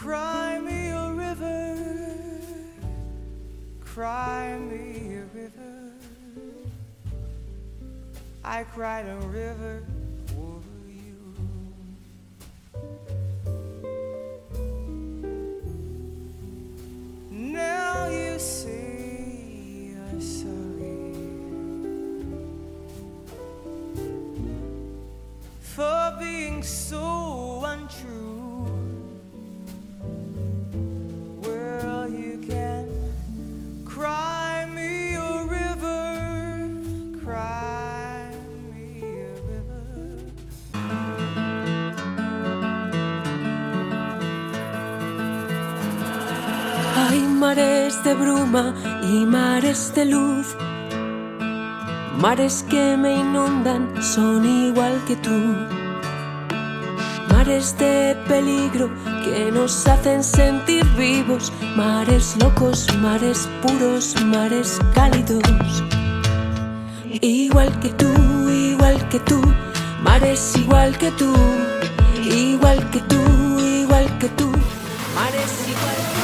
Cry me a river, cry me a river. I cried a river over you. Now you say you're sorry for being so untrue. Well, you can cry me a river, cry me a river. Hay mares de bruma y mares de luz, mares que me inundan, son igual que tú. Mares de peligro que nos hacen sentir vivos, mares locos, mares puros, mares cálidos. Igual que tú, mares igual que tú, igual que tú, mares igual que tú.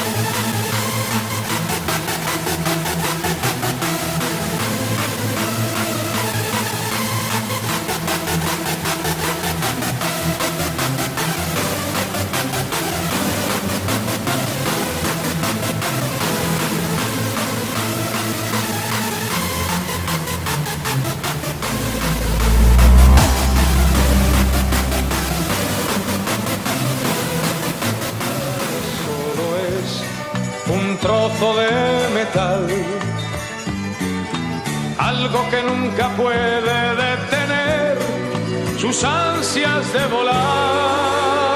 Trozo de metal, algo que nunca puede detener sus ansias de volar.